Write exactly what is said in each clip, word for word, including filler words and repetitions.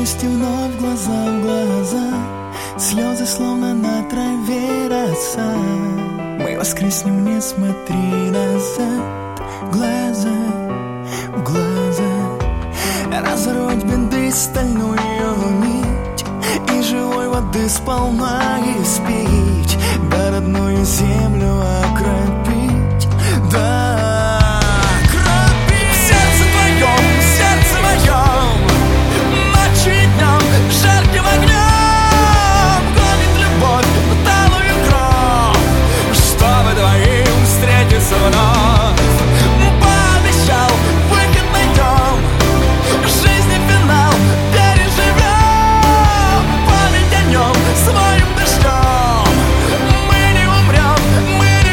вместе вновь глаза в глаза, слезы словно на траве роса. Мы воскреснем, не смотри назад, глаза в глаза. Разорвать бинты, стальную нить, и живой воды сполна испить, да родную землю окропить, да окропить. В сердце твоем, в сердце моем, ночью и днем, жарким огнем гонит любовь в талую кровь, чтобы двоим встретиться вновь. Пообещал, выход найдем, жизни финал переживем, память о нем своим дождем. Мы не умрем, мы не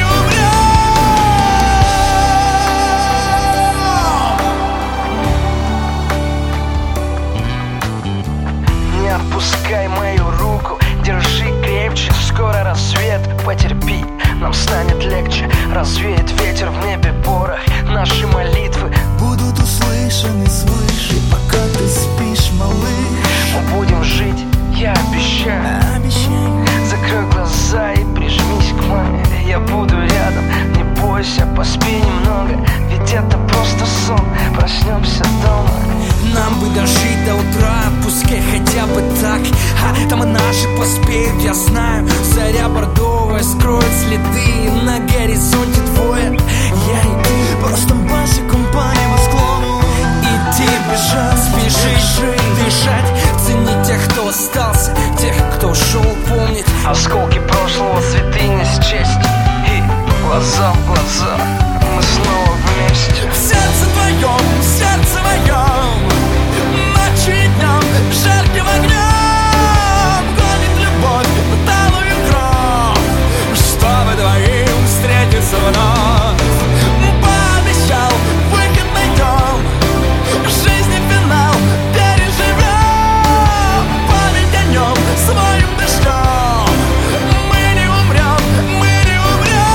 умрем. Не отпускай мою руку, держи крепче, скоро рассвет, потерпи, нам станет легче. Развеет ветер в небе порох, наши молитвы будут услышаны свыше. Пока ты спишь, малыш, мы будем жить, я обещаю. Обещаю. Закрой глаза и прижмись к маме, я буду рядом, не бойся, поспи немного, ведь это просто сон, проснемся дома. Нам бы дожить до утра, пускай хотя бы так, а там и наши поспеют, я знаю. Заря бордовая скроет следы, на горизонте двое, я и ты. Просто босиком по небосклону идти, бежать, спешить, дышать, ценить тех, кто остался, тех, кто ушел, помнить осколки прошлого, цветы не счесть. И глаза в глаза мы снова вместе. В сердце твоем, в сердце моем, ночью и днем, жарким огнем гонит любовь в талую кровь, чтобы двоим встретиться вновь. Пообещал, выход найдем, жизни финал переживем, память о нем своим дождем. Мы не умрем, мы не умрем.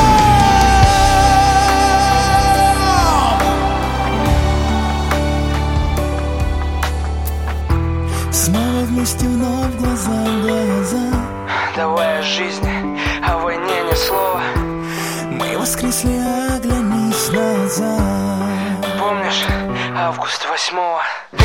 Снова вместе вновь глаза в глаза. Давай о жизни, о войне ни слова. Мы воскресли, оглянись назад. Помнишь, август восьмого?